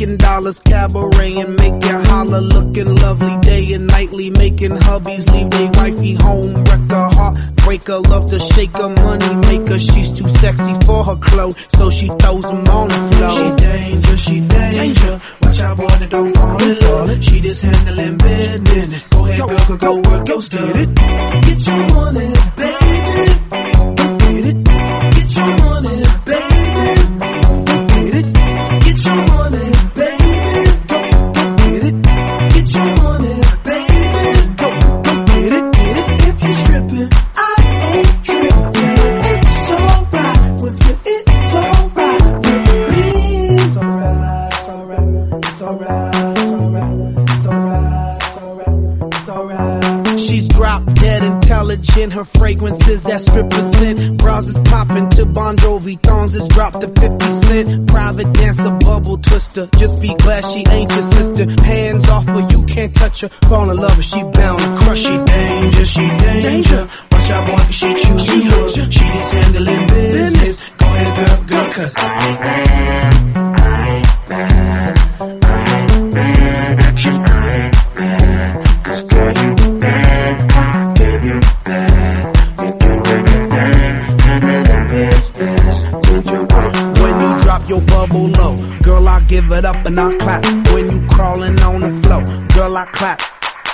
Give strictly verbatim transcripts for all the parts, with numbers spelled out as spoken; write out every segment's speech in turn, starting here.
making dollars, cabaret and make you holler, looking lovely day and nightly, making hubbies leave they wifey home, wreck her heart, break her, love to shake her, money maker. She's too sexy for her clothes, so she throws them on the floor. She danger, she danger. Watch out, boy, that don't fall in love. She just handling business. Go ahead, girl, go, go work your stuff. Get it, get your money, baby. Get it, get your money, baby. Get it, get your money, baby. Go, go get it, get your money, baby. Go, go get it, get it. If you stripping, I ain't tripping. It's alright with you, it's alright with me. It's alright, it's alright, it's alright, it's alright, it's alright, it's alright. She's drop dead intelligent. Her fragrances that stripper scent. Bras is popping to Bon Jovi. Thongs is dropped to fifty cent. Private dancer, bubble twister. Just be glad she ain't your sister. Hands off her, you can't touch her. Fall in love her, she bound to crush. She danger, she danger. Watch out, boy, cause she choosy hood. She just handling business. Go ahead, girl, girl, cause I ain't bad. I ain't bad. I ain't bad. She ain't bad. Cause girl, you bad. Give you bad. You do everything. Handle that business. Did you work? When you drop your bubble low, girl, I give it up and I clap. When you crawling on the floor, girl, I clap.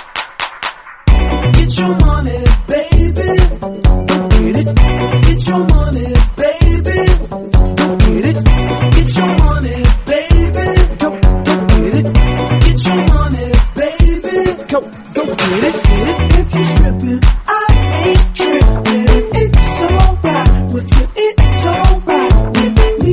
Get your money, baby. Get it. Get your money, baby. Get it. Get your money, baby. Go, go get it. Get your money, baby. Go, go get it, get it. If you stripping, I ain't tripping. It's alright with you, it's alright with me.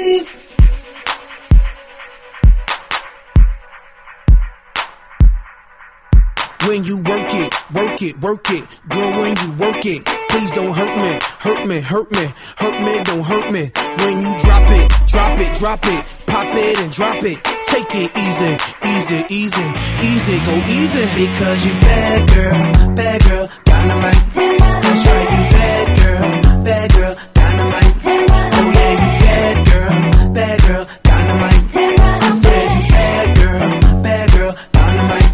When you work it, work it, work it. Girl, when you work it, please don't hurt me, hurt me, hurt me, hurt me, don't hurt me. When you drop it, drop it, drop it, pop it and drop it. Take it easy, easy, easy, easy, go easy. Because you bad girl, bad girl, dynamite. That's right, you bad girl, bad girl, dynamite. Oh yeah, you bad girl, bad girl, dynamite. I said you bad girl, bad girl, dynamite.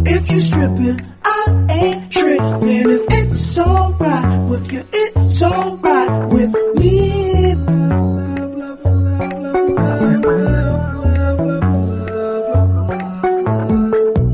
I ain't tripping if it's alright with you, it's alright.